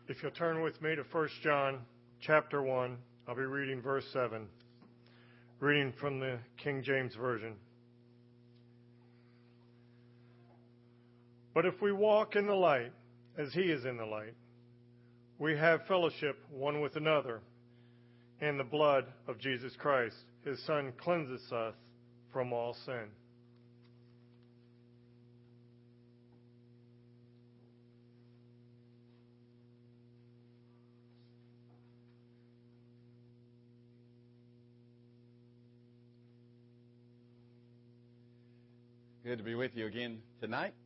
If you'll turn with me to 1 John chapter 1, I'll be reading verse 7, reading from the King James Version. But if we walk in the light, as he is in the light, we have fellowship one with another, and the blood of Jesus Christ, his Son, cleanses us from all sin. Good to be with you again tonight.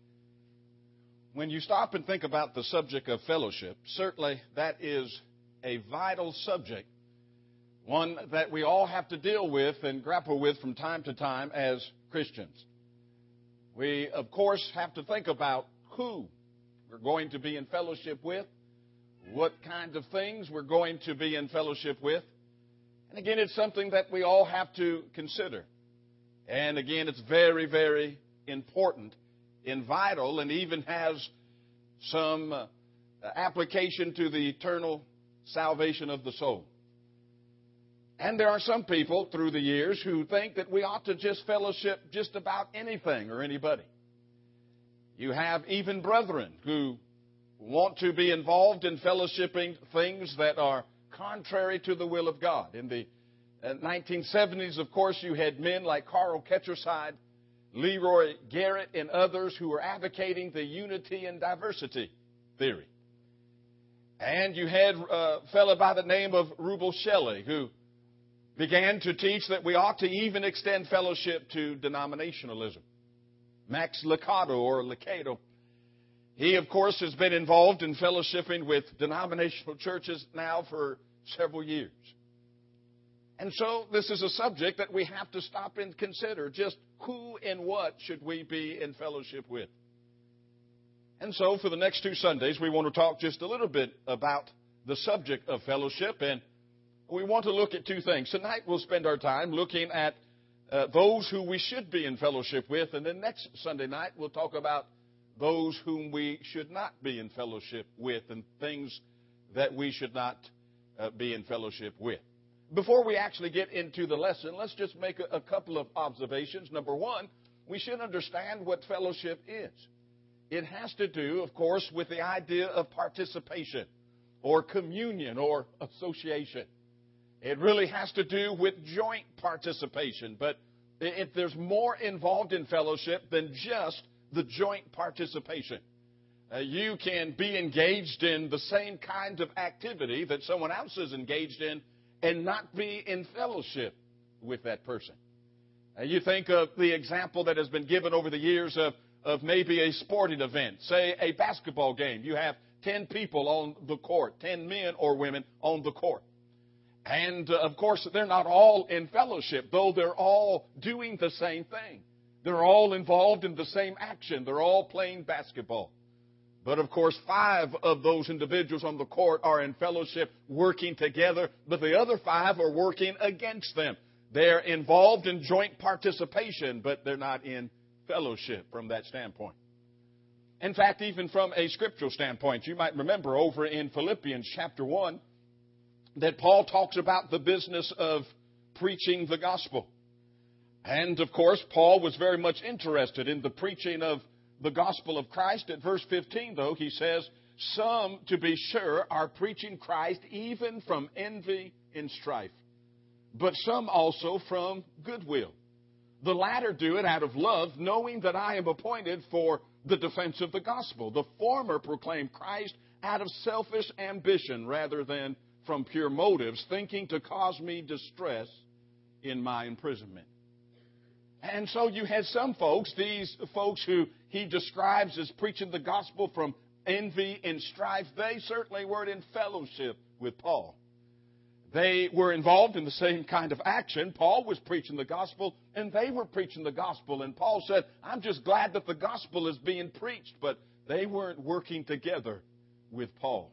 When you stop and think about the subject of fellowship, certainly that is a vital subject, one that we all have to deal with and grapple with from time to time as Christians. We, of course, have to think about who we're going to be in fellowship with, what kind of things we're going to be in fellowship with. And again, it's something that we all have to consider. And again, it's very, very important and vital, and even has some application to the eternal salvation of the soul. And there are some people through the years who think that we ought to just fellowship just about anything or anybody. You have even brethren who want to be involved in fellowshipping things that are contrary to the will of God. In the 1970s, of course, you had men like Carl Ketcherside, Leroy Garrett, and others who were advocating the unity and diversity theory. And you had a fellow by the name of Rubel Shelley who began to teach that we ought to even extend fellowship to denominationalism. Max Lucado, he, of course, has been involved in fellowshipping with denominational churches now for several years. And so this is a subject that we have to stop and consider. Just who and what should we be in fellowship with? And so for the next 2 Sundays, we want to talk just a little bit about the subject of fellowship. And we want to look at 2 things. Tonight we'll spend our time looking at those who we should be in fellowship with. And then next Sunday night we'll talk about those whom we should not be in fellowship with and things that we should not be in fellowship with. Before we actually get into the lesson, let's just make a couple of observations. Number one, we should understand what fellowship is. It has to do, of course, with the idea of participation or communion or association. It really has to do with joint participation. But if there's more involved in fellowship than just the joint participation. You can be engaged in the same kind of activity that someone else is engaged in and not be in fellowship with that person. You think of the example that has been given over the years of maybe a sporting event, say a basketball game. You have 10 people on the court, 10 men or women on the court. And, of course, they're not all in fellowship, though they're all doing the same thing. They're all involved in the same action. They're all playing basketball. But, of course, 5 of those individuals on the court are in fellowship working together, but the other 5 are working against them. They're involved in joint participation, but they're not in fellowship from that standpoint. In fact, even from a scriptural standpoint, you might remember over in Philippians chapter 1 that Paul talks about the business of preaching the gospel. And, of course, Paul was very much interested in the preaching of the gospel of Christ. At verse 15, though, he says, some, to be sure, are preaching Christ even from envy and strife, but some also from goodwill. The latter do it out of love, knowing that I am appointed for the defense of the gospel. The former proclaim Christ out of selfish ambition rather than from pure motives, thinking to cause me distress in my imprisonment. And so you had some folks, these folks who he describes as preaching the gospel from envy and strife, they certainly weren't in fellowship with Paul. They were involved in the same kind of action. Paul was preaching the gospel, and they were preaching the gospel. And Paul said, I'm just glad that the gospel is being preached, but they weren't working together with Paul.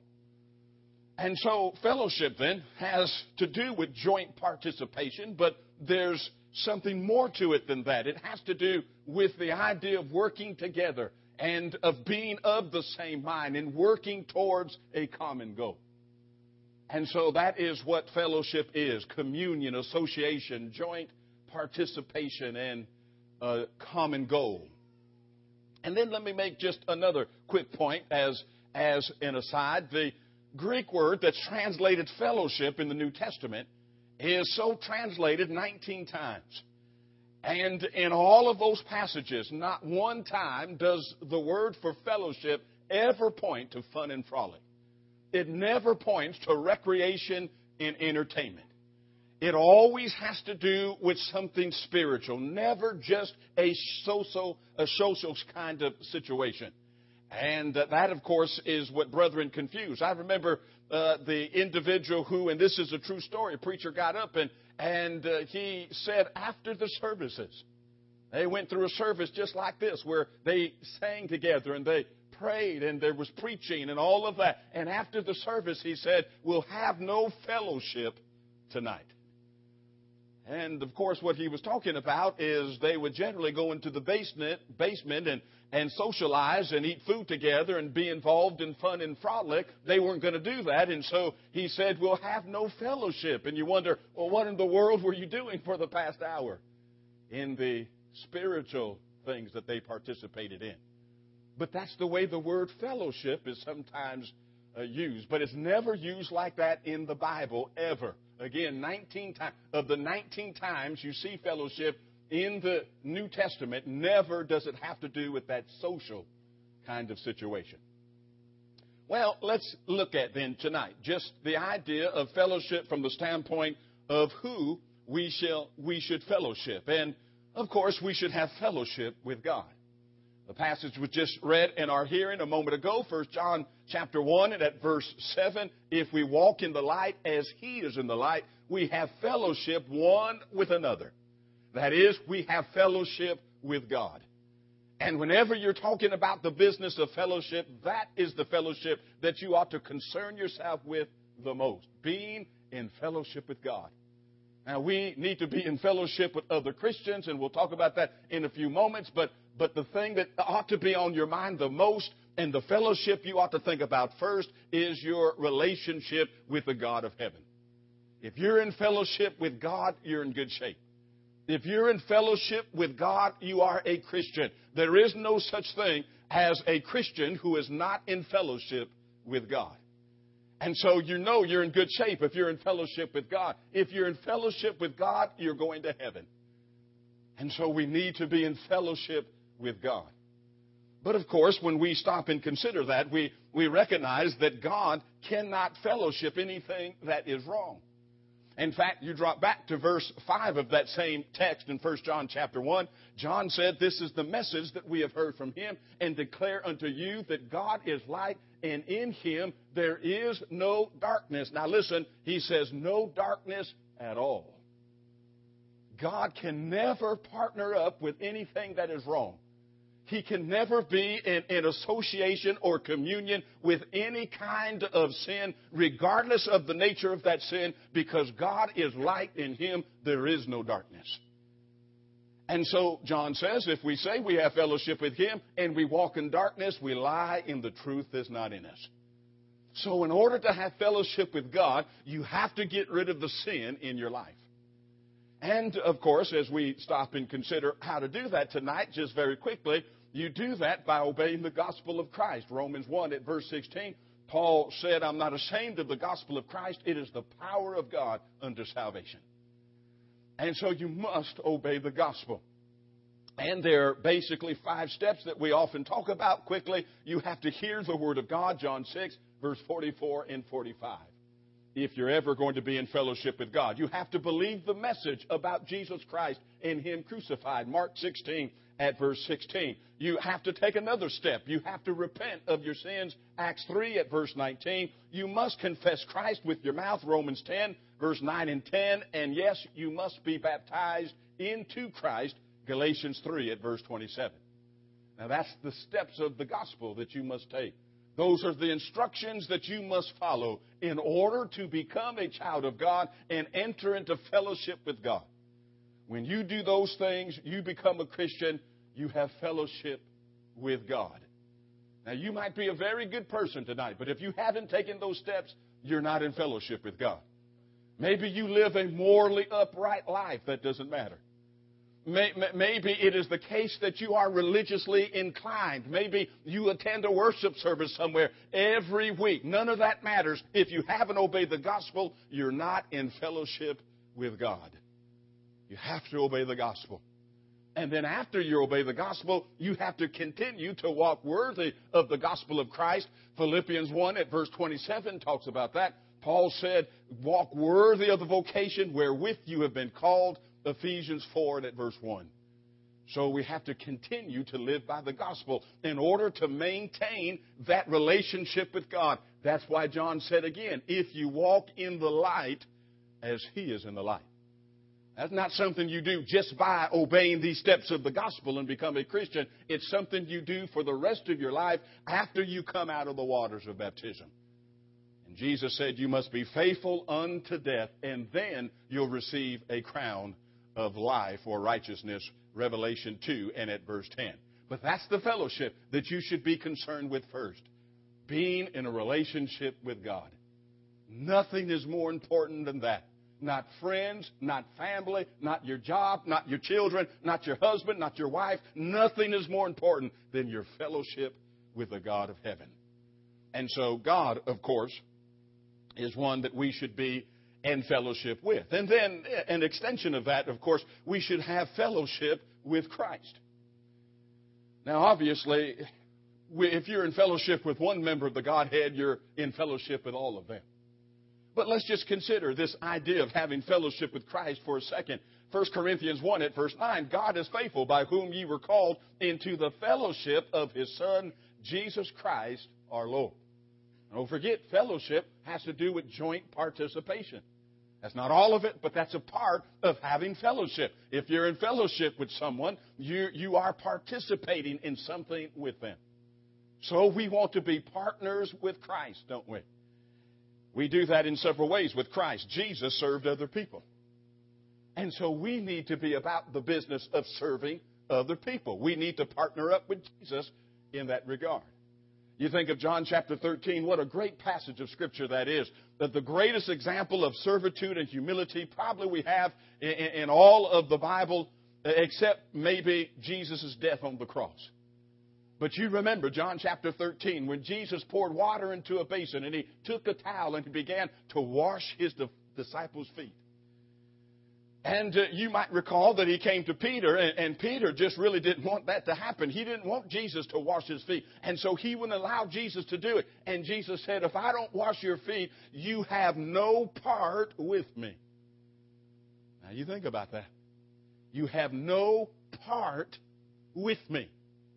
And so fellowship then has to do with joint participation, but there's something more to it than that. It has to do with the idea of working together and of being of the same mind and working towards a common goal. And so that is what fellowship is: communion, association, joint participation, and a common goal. And then let me make just another quick point as an aside. The Greek word that's translated fellowship in the New Testament is so translated 19 times. And in all of those passages, not one time does the word for fellowship ever point to fun and frolic. It never points to recreation and entertainment. It always has to do with something spiritual, never just a social kind of situation. And that, of course, is what brethren confuse. I remember the individual who, and this is a true story, a preacher got up and he said after the services, they went through a service just like this where they sang together and they prayed and there was preaching and all of that. And after the service, he said, we'll have no fellowship tonight. And, of course, what he was talking about is they would generally go into the basement and socialize and eat food together and be involved in fun and frolic. They weren't going to do that. And so he said, we'll have no fellowship. And you wonder, well, what in the world were you doing for the past hour in the spiritual things that they participated in? But that's the way the word fellowship is sometimes used. But it's never used like that in the Bible, ever. Again, 19 times. Of the 19 times you see fellowship in the New Testament, never does it have to do with that social kind of situation. Well, let's look at then tonight just the idea of fellowship from the standpoint of who we should fellowship. And, of course, we should have fellowship with God. The passage was just read in our hearing a moment ago, 1 John chapter 1 and at verse 7. If we walk in the light as He is in the light, we have fellowship one with another. That is, we have fellowship with God. And whenever you're talking about the business of fellowship, that is the fellowship that you ought to concern yourself with the most, being in fellowship with God. Now, we need to be in fellowship with other Christians, and we'll talk about that in a few moments, but the thing that ought to be on your mind the most and the fellowship you ought to think about first is your relationship with the God of heaven. If you're in fellowship with God, you're in good shape. If you're in fellowship with God, you are a Christian. There is no such thing as a Christian who is not in fellowship with God. And so you know you're in good shape if you're in fellowship with God. If you're in fellowship with God, you're going to heaven. And so we need to be in fellowship with God. But of course, when we stop and consider that, we recognize that God cannot fellowship anything that is wrong. In fact, you drop back to verse 5 of that same text in 1 John chapter 1. John said, this is the message that we have heard from Him and declare unto you that God is light and in Him there is no darkness. Now listen, he says no darkness at all. God can never partner up with anything that is wrong. He can never be in association or communion with any kind of sin, regardless of the nature of that sin, because God is light. In Him there is no darkness. And so John says, if we say we have fellowship with Him and we walk in darkness, we lie and the truth is not in us. So in order to have fellowship with God, you have to get rid of the sin in your life. And, of course, as we stop and consider how to do that tonight, just very quickly, you do that by obeying the gospel of Christ. Romans 1 at verse 16, Paul said, I'm not ashamed of the gospel of Christ. It is the power of God unto salvation. And so you must obey the gospel. And there are basically 5 steps that we often talk about quickly. You have to hear the word of God, John 6, verse 44 and 45. If you're ever going to be in fellowship with God, you have to believe the message about Jesus Christ and Him crucified. Mark 16 at verse 16. You have to take another step. You have to repent of your sins. Acts 3 at verse 19. You must confess Christ with your mouth. Romans 10 verse 9 and 10. And yes, you must be baptized into Christ. Galatians 3 at verse 27. Now that's the steps of the gospel that you must take. Those are the instructions that you must follow in order to become a child of God and enter into fellowship with God. When you do those things, you become a Christian, you have fellowship with God. Now, you might be a very good person tonight, but if you haven't taken those steps, you're not in fellowship with God. Maybe you live a morally upright life. That doesn't matter. Maybe it is the case that you are religiously inclined. Maybe you attend a worship service somewhere every week. None of that matters. If you haven't obeyed the gospel, you're not in fellowship with God. You have to obey the gospel. And then after you obey the gospel, you have to continue to walk worthy of the gospel of Christ. Philippians 1 at verse 27 talks about that. Paul said, walk worthy of the vocation wherewith you have been called. Ephesians 4 and at verse 1. So we have to continue to live by the gospel in order to maintain that relationship with God. That's why John said again, if you walk in the light as he is in the light. That's not something you do just by obeying these steps of the gospel and become a Christian. It's something you do for the rest of your life after you come out of the waters of baptism. And Jesus said you must be faithful unto death, and then you'll receive a crown of life or righteousness, Revelation 2 and at verse 10. But that's the fellowship that you should be concerned with first, being in a relationship with God. Nothing is more important than that. Not friends, not family, not your job, not your children, not your husband, not your wife. Nothing is more important than your fellowship with the God of heaven. And so God, of course, is one that we should be in fellowship with. And then an extension of that, of course, we should have fellowship with Christ. Now, obviously, if you're in fellowship with one member of the Godhead, you're in fellowship with all of them. But let's just consider this idea of having fellowship with Christ for a second. 1 Corinthians 1 at verse 9, God is faithful, by whom ye were called into the fellowship of his Son, Jesus Christ, our Lord. Don't forget, fellowship has to do with joint participation. That's not all of it, but that's a part of having fellowship. If you're in fellowship with someone, you are participating in something with them. So we want to be partners with Christ, don't we? We do that in several ways with Christ. Jesus served other people. And so we need to be about the business of serving other people. We need to partner up with Jesus in that regard. You think of John chapter 13, what a great passage of Scripture that is. That the greatest example of servitude and humility probably we have in all of the Bible, except maybe Jesus' death on the cross. But you remember John chapter 13, when Jesus poured water into a basin and he took a towel and he began to wash his disciples' feet. And you might recall that he came to Peter, and Peter just really didn't want that to happen. He didn't want Jesus to wash his feet. And so he wouldn't allow Jesus to do it. And Jesus said, if I don't wash your feet, you have no part with me. Now you think about that. You have no part with me.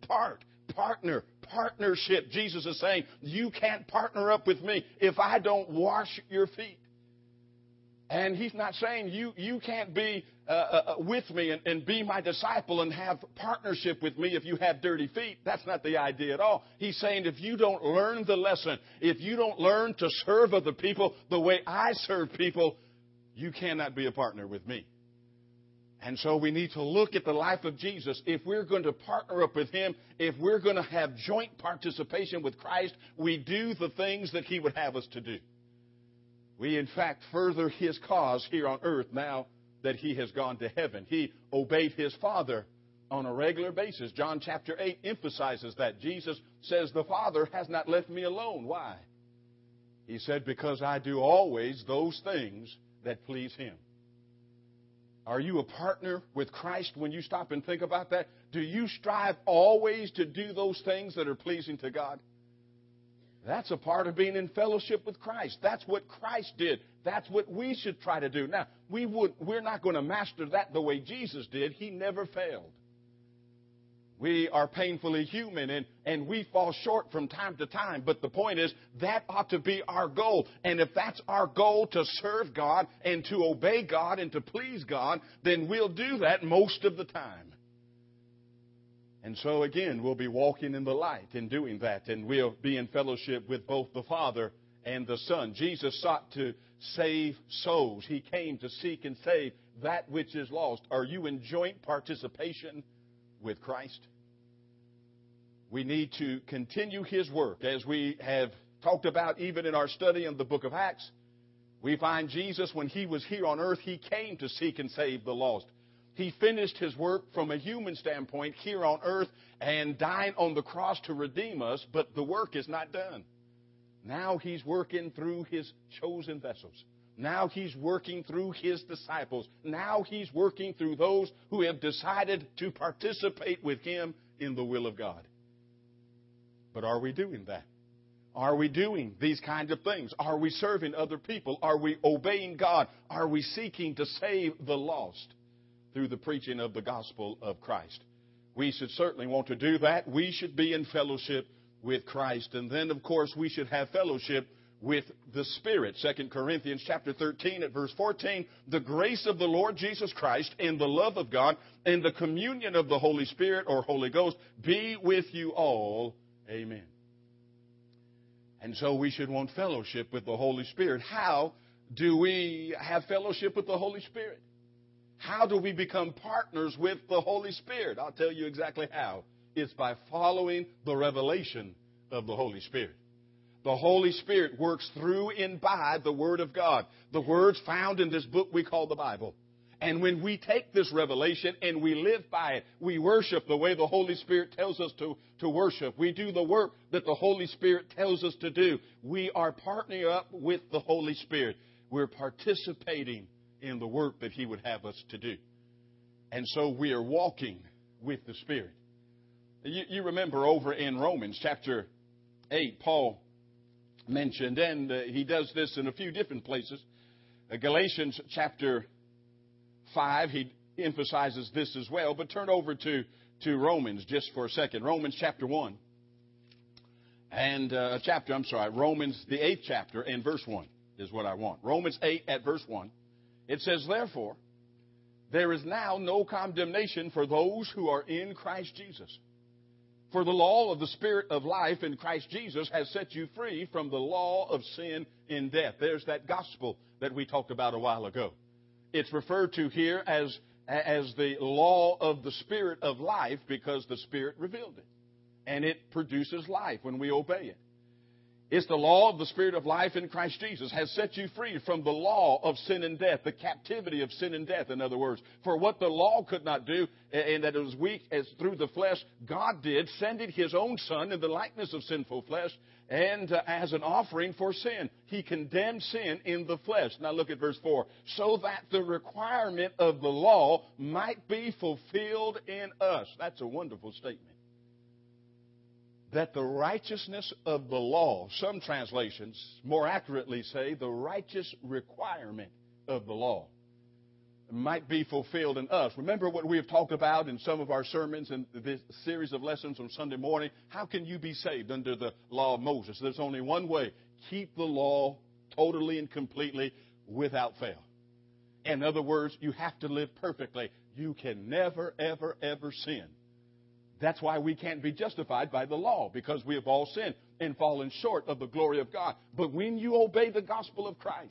Partnership. Jesus is saying, you can't partner up with me if I don't wash your feet. And he's not saying you can't be with me and be my disciple and have partnership with me if you have dirty feet. That's not the idea at all. He's saying if you don't learn the lesson, if you don't learn to serve other people the way I serve people, you cannot be a partner with me. And so we need to look at the life of Jesus. If we're going to partner up with him, if we're going to have joint participation with Christ, we do the things that he would have us to do. We, in fact, further his cause here on earth now that he has gone to heaven. He obeyed his Father on a regular basis. John chapter 8 emphasizes that. Jesus says, the Father has not left me alone. Why? He said, because I do always those things that please him. Are you a partner with Christ when you stop and think about that? Do you strive always to do those things that are pleasing to God? That's a part of being in fellowship with Christ. That's what Christ did. That's what we should try to do. Now, we're not going to master that the way Jesus did. He never failed. We are painfully human, and we fall short from time to time. But the point is, that ought to be our goal. And if that's our goal, to serve God and to obey God and to please God, then we'll do that most of the time. And so, again, we'll be walking in the light in doing that. And we'll be in fellowship with both the Father and the Son. Jesus sought to save souls. He came to seek and save that which is lost. Are you in joint participation with Christ? We need to continue His work. As we have talked about even in our study in the book of Acts, we find Jesus, when He was here on earth, He came to seek and save the lost. He finished His work from a human standpoint here on earth and died on the cross to redeem us, but the work is not done. Now He's working through His chosen vessels. Now He's working through His disciples. Now He's working through those who have decided to participate with Him in the will of God. But are we doing that? Are we doing these kinds of things? Are we serving other people? Are we obeying God? Are we seeking to save the lost through the preaching of the gospel of Christ? We should certainly want to do that. We should be in fellowship with Christ. And then, of course, we should have fellowship with the Spirit. 2 Corinthians chapter 13 at verse 14, the grace of the Lord Jesus Christ and the love of God and the communion of the Holy Spirit or Holy Ghost be with you all. Amen. And so we should want fellowship with the Holy Spirit. How do we have fellowship with the Holy Spirit? How do we become partners with the Holy Spirit? I'll tell you exactly how. It's by following the revelation of the Holy Spirit. The Holy Spirit works through and by the Word of God, the words found in this book we call the Bible. And when we take this revelation and we live by it, we worship the way the Holy Spirit tells us to worship. We do the work that the Holy Spirit tells us to do. We are partnering up with the Holy Spirit. We're participating in the work that He would have us to do. And so we are walking with the Spirit. You remember over in Romans chapter 8, Paul mentioned, and he does this in a few different places. Galatians chapter 5, he emphasizes this as well. But turn over to Romans just for a second. Romans chapter 1. And Romans, the 8th chapter and verse 1 is what I want. Romans 8 at verse 1. It says, therefore, there is now no condemnation for those who are in Christ Jesus. For the law of the Spirit of life in Christ Jesus has set you free from the law of sin and death. There's that gospel that we talked about a while ago. It's referred to here as the law of the Spirit of life because the Spirit revealed it. And it produces life when we obey it. It's the law of the Spirit of life in Christ Jesus has set you free from the law of sin and death, the captivity of sin and death, in other words. For what the law could not do, and that it was weak as through the flesh, God did, sending His own Son in the likeness of sinful flesh, and as an offering for sin. He condemned sin in the flesh. Now look at verse 4. So that the requirement of the law might be fulfilled in us. That's a wonderful statement. That the righteousness of the law, some translations more accurately say the righteous requirement of the law, might be fulfilled in us. Remember what we have talked about in some of our sermons and this series of lessons on Sunday morning? How can you be saved under the law of Moses? There's only one way. Keep the law totally and completely without fail. In other words, you have to live perfectly. You can never, ever, ever sin. That's why we can't be justified by the law, because we have all sinned and fallen short of the glory of God. But when you obey the gospel of Christ,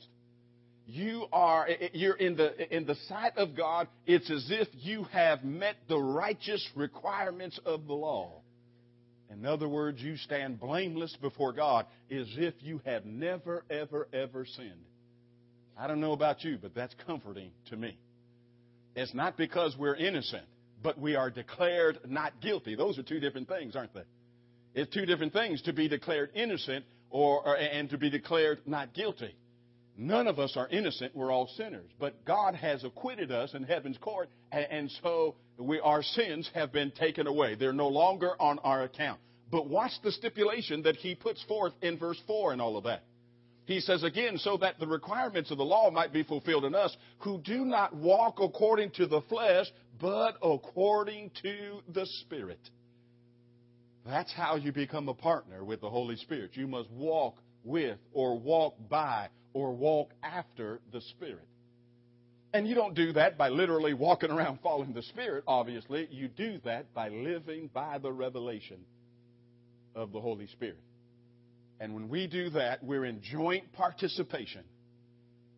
you're in the sight of God. It's as if you have met the righteous requirements of the law. In other words, you stand blameless before God as if you have never, ever, ever sinned. I don't know about you, but that's comforting to me. It's not because we're innocent, but we are declared not guilty. Those are two different things, aren't they? It's two different things to be declared innocent and to be declared not guilty. None of us are innocent. We're all sinners. But God has acquitted us in heaven's court, and so our sins have been taken away. They're no longer on our account. But watch the stipulation that He puts forth in verse 4 and all of that. He says again, so that the requirements of the law might be fulfilled in us, who do not walk according to the flesh, but according to the Spirit. That's how you become a partner with the Holy Spirit. You must walk with or walk by or walk after the Spirit. And you don't do that by literally walking around following the Spirit, obviously. You do that by living by the revelation of the Holy Spirit. And when we do that, we're in joint participation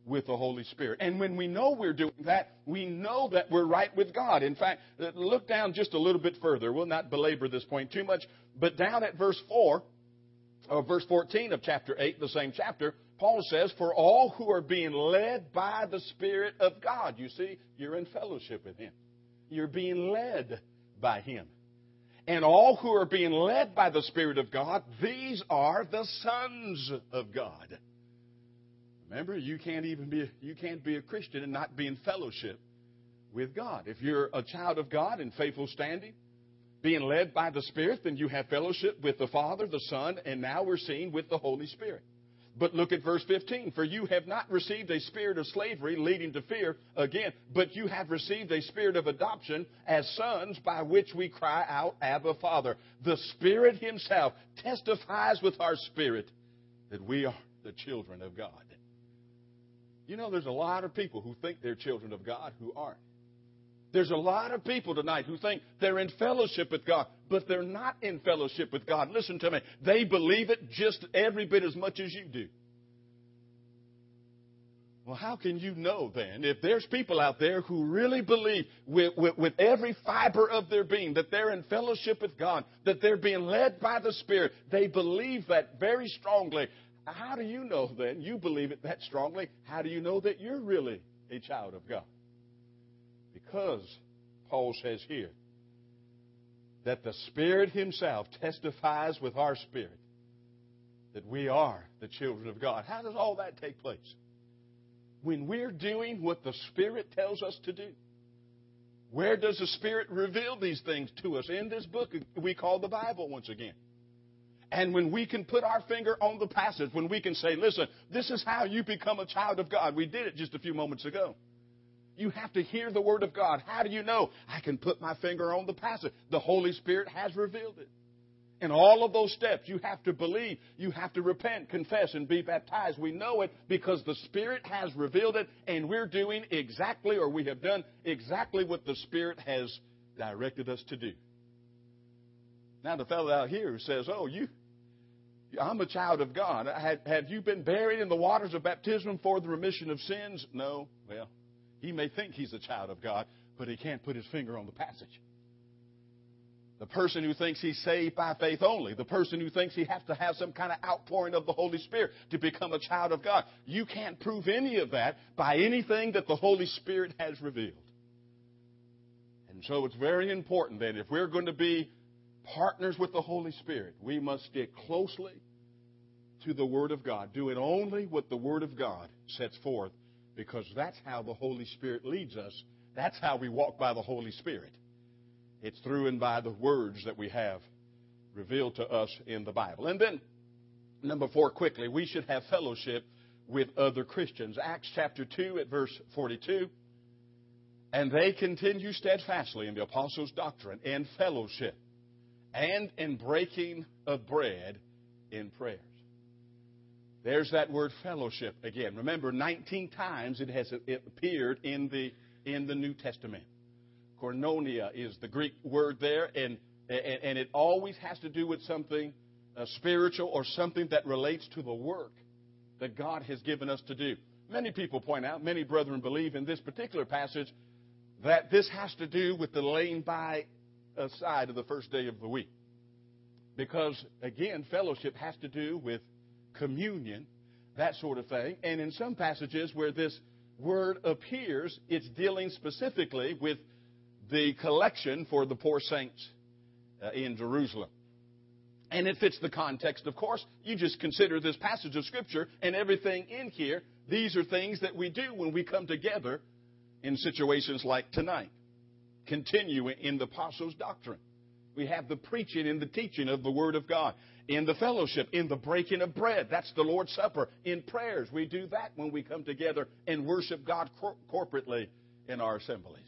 with the Holy Spirit. And when we know we're doing that, we know that we're right with God. In fact, look down just a little bit further. We'll not belabor this point too much, but down at verse 4, or verse 14 of chapter 8, the same chapter, Paul says, for all who are being led by the Spirit of God. You see, you're in fellowship with Him. You're being led by Him. And all who are being led by the Spirit of God, these are the sons of God. Remember, you can't be a Christian and not be in fellowship with God. If you're a child of God in faithful standing, being led by the Spirit, then you have fellowship with the Father, the Son, and now we're seeing with the Holy Spirit. But look at verse 15. For you have not received a spirit of slavery leading to fear, again, but you have received a spirit of adoption as sons by which we cry out, Abba, Father. The Spirit Himself testifies with our spirit that we are the children of God. You know, there's a lot of people who think they're children of God who aren't. There's a lot of people tonight who think they're in fellowship with God, but they're not in fellowship with God. Listen to me. They believe it just every bit as much as you do. Well, how can you know then if there's people out there who really believe with every fiber of their being that they're in fellowship with God, that they're being led by the Spirit, they believe that very strongly. How do you know then? You believe it that strongly. How do you know that you're really a child of God? Because Paul says here that the Spirit Himself testifies with our spirit that we are the children of God. How does all that take place? When we're doing what the Spirit tells us to do. Where does the Spirit reveal these things to us? In this book we call the Bible once again. And when we can put our finger on the passage, when we can say, listen, this is how you become a child of God. We did it just a few moments ago. You have to hear the Word of God. How do you know? I can put my finger on the passage. The Holy Spirit has revealed it. In all of those steps, you have to believe, you have to repent, confess, and be baptized. We know it because the Spirit has revealed it, and we're doing exactly, or we have done exactly what the Spirit has directed us to do. Now, the fellow out here who says, I'm a child of God. Have you been buried in the waters of baptism for the remission of sins? No. Well, he may think he's a child of God, but he can't put his finger on the passage. The person who thinks he's saved by faith only, the person who thinks he has to have some kind of outpouring of the Holy Spirit to become a child of God, you can't prove any of that by anything that the Holy Spirit has revealed. And so it's very important that if we're going to be partners with the Holy Spirit, we must stick closely to the Word of God, doing only what the Word of God sets forth, because that's how the Holy Spirit leads us. That's how we walk by the Holy Spirit. It's through and by the words that we have revealed to us in the Bible. And then, number 4, quickly, we should have fellowship with other Christians. Acts chapter 2 at verse 42. And they continue steadfastly in the apostles' doctrine and fellowship, and in breaking of bread in prayers. There's that word fellowship again. Remember, 19 times it appeared in the New Testament. Koinonia is the Greek word there, and it always has to do with something spiritual or something that relates to the work that God has given us to do. Many people point out, many brethren believe in this particular passage that this has to do with the laying by aside of the first day of the week. Because, again, fellowship has to do with communion, that sort of thing. And in some passages where this word appears, it's dealing specifically with the collection for the poor saints in Jerusalem. And it fits the context, of course. You just consider this passage of Scripture and everything in here. These are things that we do when we come together in situations like tonight. Continue in the apostles' doctrine. We have the preaching and the teaching of the Word of God. In the fellowship, in the breaking of bread. That's the Lord's Supper. In prayers, we do that when we come together and worship God corporately in our assemblies.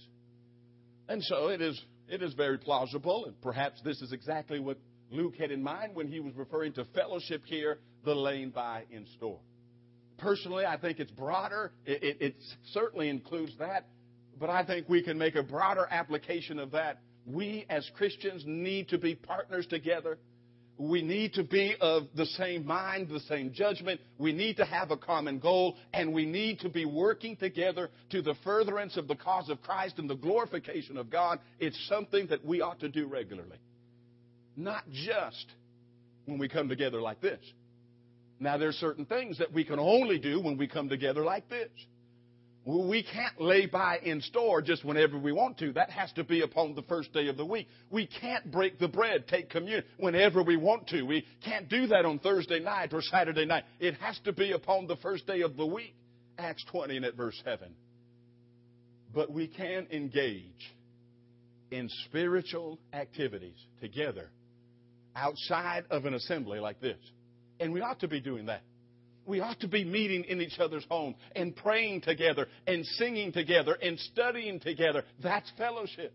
And so it is very plausible, and perhaps this is exactly what Luke had in mind when he was referring to fellowship here, the laying by in store. Personally, I think it's broader. It certainly includes that, but I think we can make a broader application of that. We as Christians need to be partners together We need to be of the same mind, the same judgment. We need to have a common goal, and we need to be working together to the furtherance of the cause of Christ and the glorification of God. It's something that we ought to do regularly, not just when we come together like this. Now, there are certain things that we can only do when we come together like this. We can't lay by in store just whenever we want to. That has to be upon the first day of the week. We can't break the bread, take communion whenever we want to. We can't do that on Thursday night or Saturday night. It has to be upon the first day of the week. Acts 20 and at verse 7. But we can engage in spiritual activities together outside of an assembly like this. And we ought to be doing that. We ought to be meeting in each other's homes and praying together and singing together and studying together. That's fellowship.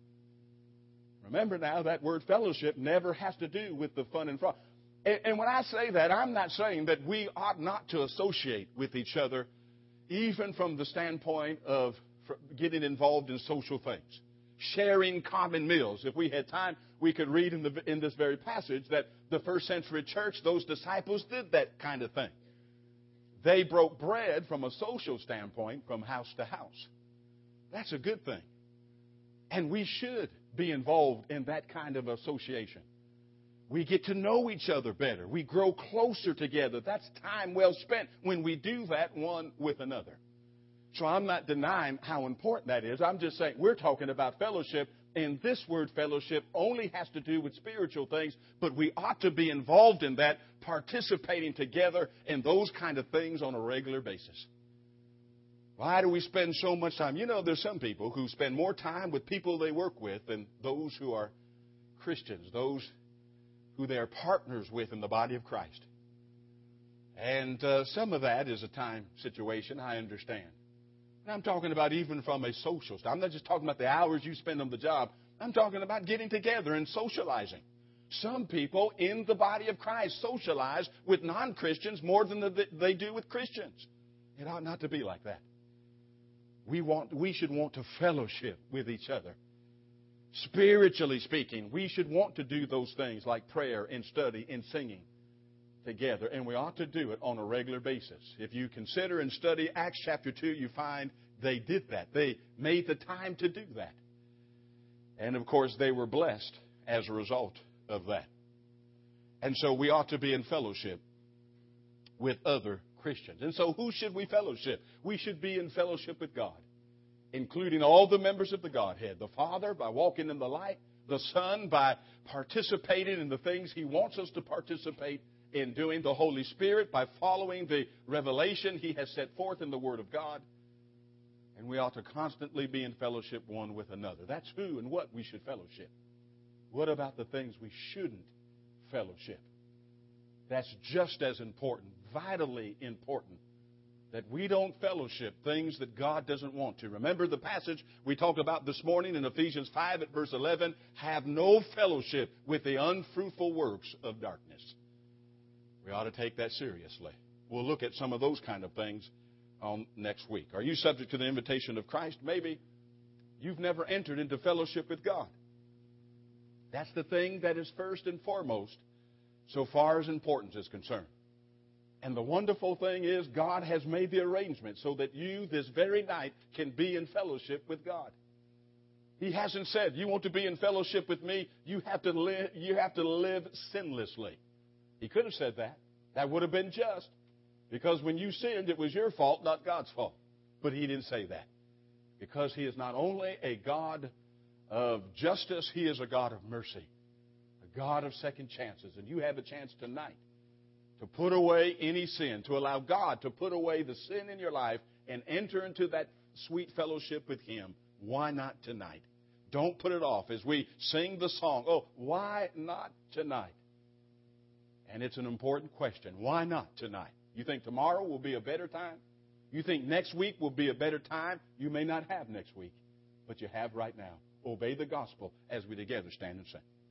Remember now, that word fellowship never has to do with the fun and frolic. And when I say that, I'm not saying that we ought not to associate with each other, even from the standpoint of getting involved in social things, sharing common meals. If we had time, we could read in this very passage that the first century church, those disciples did that kind of thing. They broke bread from a social standpoint from house to house. That's a good thing. And we should be involved in that kind of association. We get to know each other better. We grow closer together. That's time well spent when we do that one with another. So I'm not denying how important that is. I'm just saying we're talking about fellowship, and this word fellowship only has to do with spiritual things, but we ought to be involved in that, participating together in those kind of things on a regular basis. Why do we spend so much time? You know, there's some people who spend more time with people they work with than those who are Christians, those who they are partners with in the body of Christ. And some of that is a time situation, I understand. And I'm talking about even from a social standpoint. I'm not just talking about the hours you spend on the job. I'm talking about getting together and socializing. Some people in the body of Christ socialize with non-Christians more than they do with Christians. It ought not to be like that. We should want to fellowship with each other. Spiritually speaking, we should want to do those things like prayer and study and singing together. And we ought to do it on a regular basis. If you consider and study Acts chapter 2, you find they did that. They made the time to do that. And of course, they were blessed as a result of that. And so we ought to be in fellowship with other Christians. And so who should we fellowship? We should be in fellowship with God, including all the members of the Godhead. The Father, by walking in the light. The Son, by participating in the things He wants us to participate in doing. The Holy Spirit, by following the revelation He has set forth in the Word of God. And we ought to constantly be in fellowship one with another. That's who and what we should fellowship. What about the things we shouldn't fellowship? That's just as important, vitally important, that we don't fellowship things that God doesn't want to. Remember the passage we talked about this morning in Ephesians 5 at verse 11? Have no fellowship with the unfruitful works of darkness. We ought to take that seriously. We'll look at some of those kind of things next week. Are you subject to the invitation of Christ? Maybe you've never entered into fellowship with God. That's the thing that is first and foremost so far as importance is concerned. And the wonderful thing is God has made the arrangement so that you this very night can be in fellowship with God. He hasn't said, you want to be in fellowship with me, you have to live sinlessly. He could have said that. That would have been just. Because when you sinned, it was your fault, not God's fault. But He didn't say that. Because He is not only a God of justice, He is a God of mercy. A God of second chances. And you have a chance tonight to put away any sin, to allow God to put away the sin in your life and enter into that sweet fellowship with Him. Why not tonight? Don't put it off as we sing the song. Oh, why not tonight? And it's an important question. Why not tonight? You think tomorrow will be a better time? You think next week will be a better time? You may not have next week, but you have right now. Obey the gospel as we together stand and sing.